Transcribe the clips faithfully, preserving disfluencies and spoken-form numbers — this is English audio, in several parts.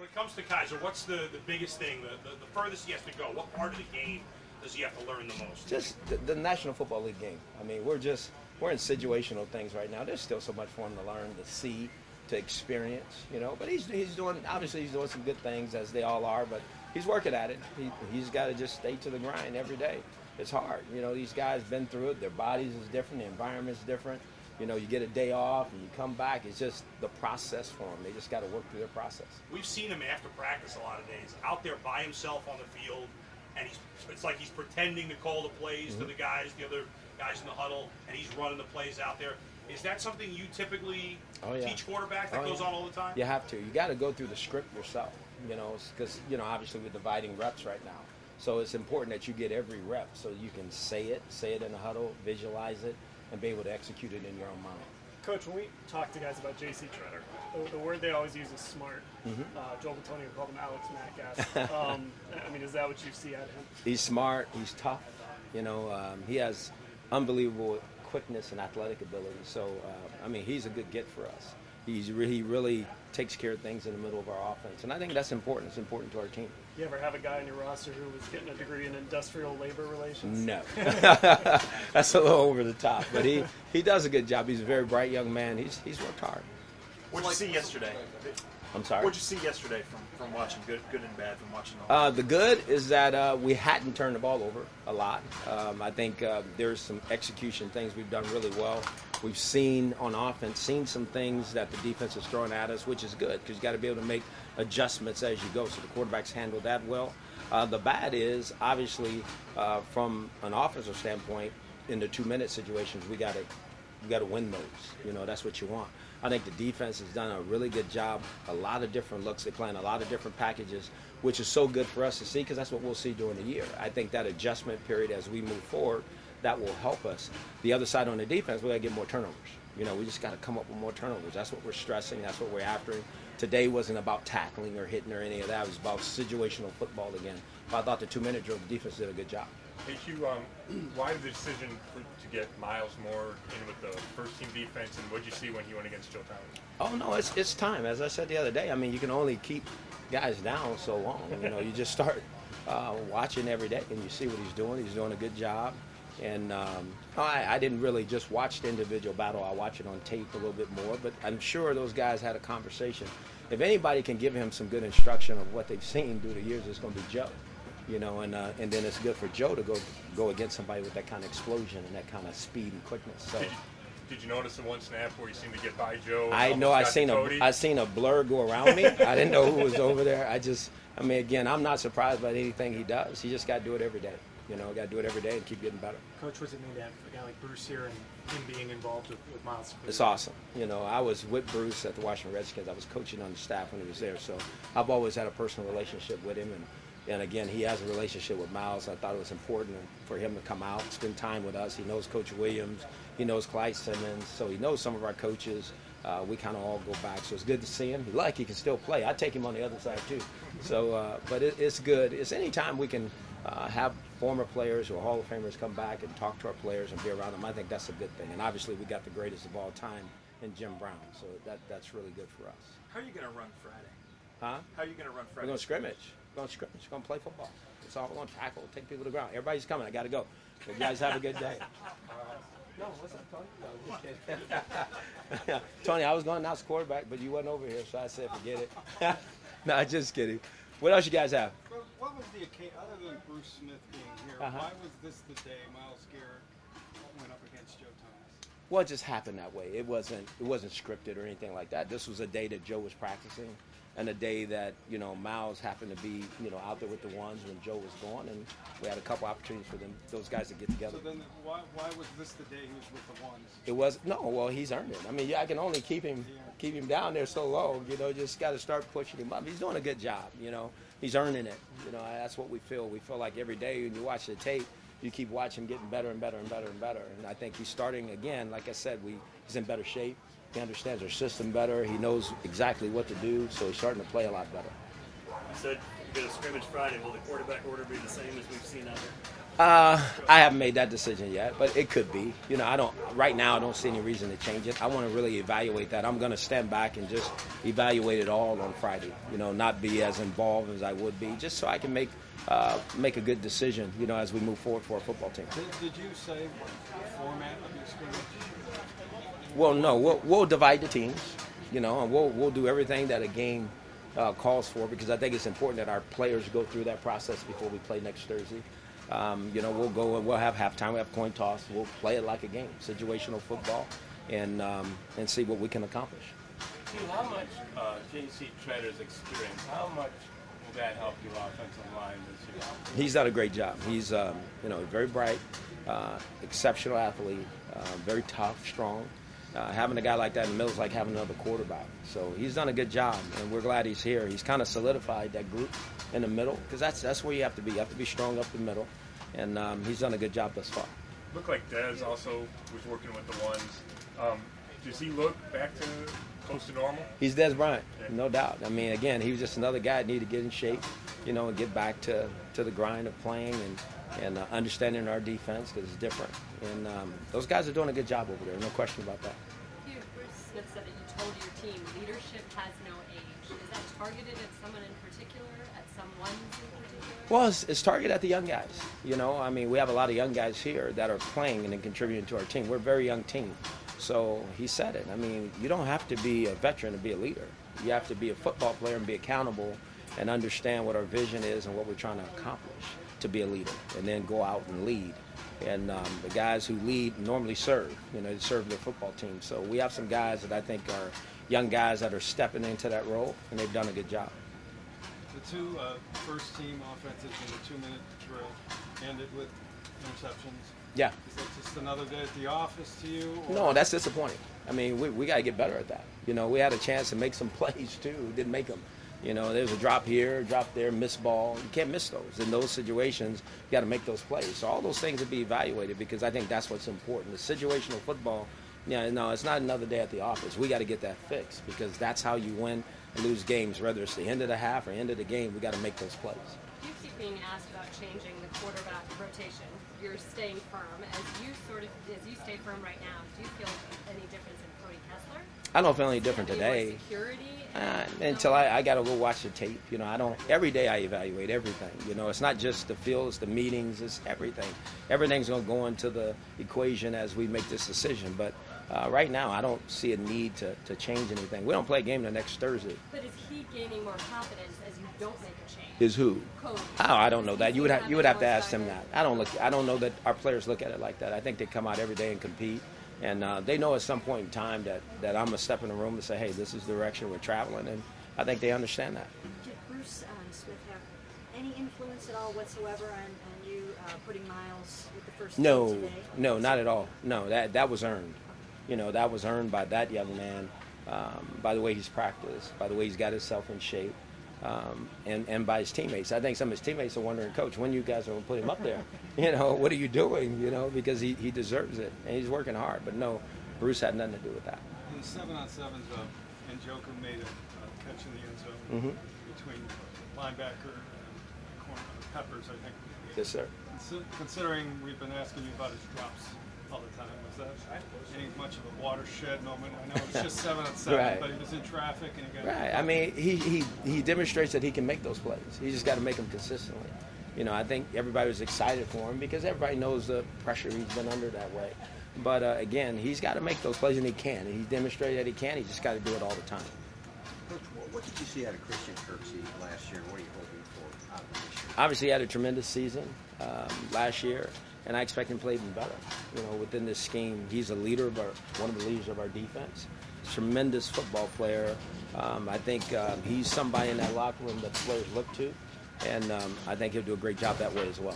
When it comes to Kaiser, what's the, the biggest thing, the, the, the furthest he has to go? What part of the game does he have to learn the most? Just the, the National Football League game. I mean, we're just, we're in situational things right now. There's still so much for him to learn, to see, to experience, you know. But he's, he's doing, obviously he's doing some good things, as they all are, but he's working at it. He, he's got to just stay to the grind every day. It's hard. You know, these guys been through it. Their bodies is different. The environment's different. You know, you get a day off and you come back. It's just the process for them. They just got to work through their process. We've seen him after practice a lot of days, out there by himself on the field, and he's it's like he's pretending to call the plays mm-hmm. to the guys, the other guys in the huddle, and he's running the plays out there. Is that something you typically oh, yeah. teach quarterbacks that oh, goes yeah. on all the time? You have to. You got to go through the script yourself, you know, because, you know, obviously we're dividing reps right now. So it's important that you get every rep so you can say it, say it in the huddle, visualize it, and be able to execute it in your own mind. Coach, when we talk to guys about J C Tretter, the, the word they always use is smart. Mm-hmm. uh, Joel Bitonio called him Alex Metcalf. um, I mean, is that what you see out of him? He's smart. He's tough. You know, um, he has unbelievable quickness and athletic ability. So, uh, I mean, he's a good get for us. He's re- he really takes care of things in the middle of our offense. And I think that's important. It's important to our team. You ever have a guy on your roster who was getting a degree in industrial labor relations? No. That's a little over the top. But he, he does a good job. He's a very bright young man. He's he's worked hard. What did you see yesterday? I'm sorry? What did you see yesterday from, from watching, good good and bad, from watching the uh, The good is that uh, we hadn't turned the ball over a lot. Um, I think uh, there's some execution things we've done really well. We've seen on offense, seen some things that the defense is throwing at us, which is good because you got to be able to make adjustments as you go. So the quarterbacks handle that well. Uh, the bad is, obviously, uh, from an offensive standpoint, in the two-minute situations, we got to we got to win those. You know, that's what you want. I think the defense has done a really good job. A lot of different looks. They're playing a lot of different packages, which is so good for us to see because that's what we'll see during the year. I think that adjustment period as we move forward, that will help us. The other side on the defense, we got to get more turnovers. You know, we just got to come up with more turnovers. That's what we're stressing. That's what we're after. Today wasn't about tackling or hitting or any of that. It was about situational football again. But I thought the two-minute drill, the defense did a good job. Hey, Hugh, um, why the decision for, to get Miles Moore in with the first-team defense, and what did you see when he went against Joe Thomas? Oh, no, it's it's time. As I said the other day, I mean, you can only keep guys down so long. You know, you just start uh, watching every day, and you see what he's doing. He's doing a good job. And um, I, I didn't really just watch the individual battle. I watch it on tape a little bit more. But I'm sure those guys had a conversation. If anybody can give him some good instruction of what they've seen through the years, it's going to be Joe. You know, and uh, and then it's good for Joe to go go against somebody with that kind of explosion and that kind of speed and quickness. So. Did you, did you notice the one snap where he seemed to get by Joe? I know I seen a I seen a blur go around me. I didn't know who was over there. I just, I mean, again, I'm not surprised by anything he does. He just got to do it every day. You know, got to do it every day and keep getting better. Coach, what's it mean to have a guy like Bruce here and him being involved with, with Miles? It's awesome. You know, I was with Bruce at the Washington Redskins. I was coaching on the staff when he was there, so I've always had a personal relationship with him. And, and again, he has a relationship with Miles. I thought it was important for him to come out, spend time with us. He knows Coach Williams. He knows Clyde Simmons. So he knows some of our coaches. Uh, we kind of all go back, so it's good to see him. Like he can still play. I take him on the other side too. So, uh, but it, it's good. It's any time we can uh, have former players or Hall of Famers come back and talk to our players and be around them. I think that's a good thing. And obviously, we got the greatest of all time in Jim Brown, so that that's really good for us. How are you going to run Friday? Huh? How are you going to run Friday? We're going to scrimmage. We're going to scrimmage. We're going to play football. It's all we're going to tackle, take people to the ground. Everybody's coming. I got to go. You guys have a good day. No, what's up, Tony? No, just kidding. Tony, I was going to announce quarterback, but you wasn't over here, so I said forget it. No, just kidding. What else you guys have? Well, what was the occasion, other than Bruce Smith being here, uh-huh. why was this the day Myles Garrett went up against Joe Thomas? Well, it just happened that way. It wasn't it wasn't scripted or anything like that. This was a day that Joe was practicing, and a day that, you know, Myles happened to be, you know, out there with the ones when Joe was gone, and we had a couple opportunities for them, those guys to get together. So then why, why was this the day he was with the ones? It was, no, well, he's earned it. I mean, yeah, I can only keep him yeah. keep him down there so low, you know, just got to start pushing him up. He's doing a good job, you know. He's earning it. You know, that's what we feel. We feel like every day when you watch the tape, you keep watching him getting better and better and better and better. And I think he's starting, again, like I said, we he's in better shape. He understands our system better. He knows exactly what to do, so he's starting to play a lot better. You said you're going to scrimmage Friday. Will the quarterback order be the same as we've seen out here? Uh, I haven't made that decision yet, but it could be. You know, I don't. Right now, I don't see any reason to change it. I want to really evaluate that. I'm going to stand back and just evaluate it all on Friday. You know, not be as involved as I would be, just so I can make uh, make a good decision. You know, as we move forward for our football team. Did, did you say what format of your scrimmage? Well, no, we'll, we'll divide the teams. You know, and we'll we'll do everything that a game uh, calls for, because I think it's important that our players go through that process before we play next Thursday. Um, you know, we'll go and we'll have halftime, we have coin toss, we'll play it like a game, situational football, and um, and see what we can accomplish. Hugh, how much uh, J C Tretter's experience, how much will that help your offensive line this year? He's done a great job. He's um, you know, very bright, uh, exceptional athlete, uh, very tough, strong. Uh, having a guy like that in the middle is like having another quarterback. So he's done a good job, and we're glad he's here. He's kind of solidified that group in the middle, because that's that's where you have to be. You have to be strong up the middle, and um, he's done a good job thus far. Looked like Dez also was working with the ones. Um, does he look back to close to normal? He's Dez Bryant, no doubt. I mean, again, he was just another guy that needed to get in shape, you know, and get back to, to the grind of playing and and uh, understanding our defense, because it's different. And um, those guys are doing a good job over there, no question about that. Hugh, Bruce Smith said that you told your team leadership has no age. Is that targeted at someone in particular, at some ones in particular? Well, it's, it's targeted at the young guys. You know, I mean, we have a lot of young guys here that are playing and then contributing to our team. We're a very young team. So he said it. I mean, you don't have to be a veteran to be a leader. You have to be a football player and be accountable and understand what our vision is and what we're trying to accomplish to be a leader, and then go out and lead. And um, the guys who lead normally serve, you know, they serve their football team. So we have some guys that I think are young guys that are stepping into that role, and they've done a good job. The two uh, first-team offenses in the two-minute drill ended with interceptions. Yeah. Is that just another day at the office to you? Or? No, that's disappointing. I mean, we, we got to get better at that. You know, we had a chance to make some plays, too. Didn't make them. You know, there's a drop here, a drop there, missed ball. You can't miss those. In those situations, you got to make those plays. So all those things will be evaluated, because I think that's what's important. The situational football, yeah, no, it's not another day at the office. We got to get that fixed, because that's how you win and lose games, whether it's the end of the half or end of the game. We got to make those plays. You keep being asked about changing the quarterback rotation. You're staying firm. As you sort of, as you stay firm right now, do you feel any difference in Cody Kessler? I don't feel any different Any today. more security? Uh, until I, I got to go watch the tape. You know, I don't, every day I evaluate everything. You know, it's not just the field, it's the meetings, it's everything. Everything's going to go into the equation as we make this decision. But uh, right now, I don't see a need to, to change anything. We don't play a game the next Thursday. But is he gaining more confidence as you don't make a change? Is who? Cody. Oh, I don't know that. You would have, you would have to Having ask them more that. I don't look. I don't know that our players look at it like that. I think they come out every day and compete. And uh, they know at some point in time that, that I'm going to step in the room to say, hey, this is the direction we're traveling. And I think they understand that. Did Bruce um, Smith have any influence at all whatsoever on, on you uh, putting Miles with the first No, team today? no, not at all. No, that that was earned. You know, that was earned by that young man, um, by the way he's practiced, by the way he's got himself in shape, um, and, and by his teammates. I think some of his teammates are wondering, Coach, when you guys are going to put him up there? You know, what are you doing? You know, because he, he deserves it, and he's working hard. But no, Bruce had nothing to do with that. In the seven-on-sevens, uh, Njoku made a uh, catch in the end zone Mhm. between linebacker and corner, Peppers, I think. Yes, sir. Consi- Considering we've been asking you about his drops all the time, was that any much of a watershed moment? I know it's just seven on seven, Right. but he was in traffic and he got. Right. I mean, he, he, he demonstrates that he can make those plays. He just got to make them consistently. You know, I think everybody was excited for him because everybody knows the pressure he's been under that way. But, uh, again, he's got to make those plays, and he can. And he's demonstrated that he can. He just got to do it all the time. Coach, what, what did you see out of Christian Kirksey last year? What are you hoping for out of him this year? Obviously, he had a tremendous season um, last year, and I expect him to play even better. You know, within this scheme, he's a leader of our, one of the leaders of our defense. Tremendous football player. Um, I think um, he's somebody in that locker room that the players look to, and um, I think he'll do a great job that way as well.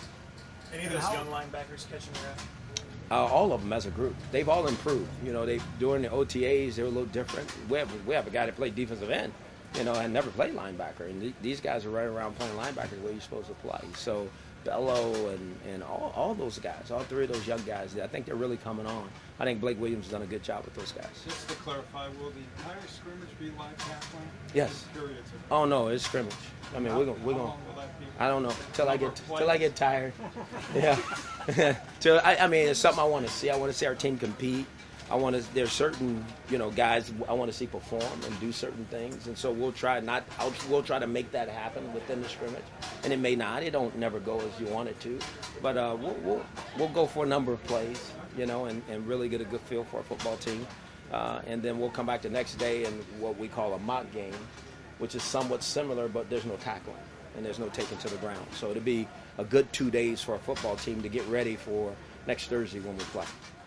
Any of those young linebackers catching your eye? Uh, all of them as a group, they've all improved. You know, they during the O T As they were a little different. We have we have a guy that played defensive end, you know, and never played linebacker. And th- these guys are right around playing linebacker the way you're supposed to play. So Bello and, and all, all those guys, all three of those young guys, I think they're really coming on. I think Blake Williams has done a good job with those guys. Just to clarify, will the entire scrimmage be live tackling? Yes. Just periods of- Oh no, it's scrimmage. I mean, How- we're gonna we're how gonna. long will that be? I don't know till I get till I get tired. Yeah. Till I, I mean, it's something I want to see. I want to see our team compete. I want to. There's certain you know guys I want to see perform and do certain things, and so we'll try not. I'll, we'll try to make that happen within the scrimmage, and it may not. It don't never go as you want it to, but uh, we'll, we'll we'll go for a number of plays, you know, and, and really get a good feel for our football team, uh, and then we'll come back the next day and what we call a mock game, which is somewhat similar, but there's no tackling and there's no taking to the ground. So it'll be a good two days for our football team to get ready for next Thursday when we play.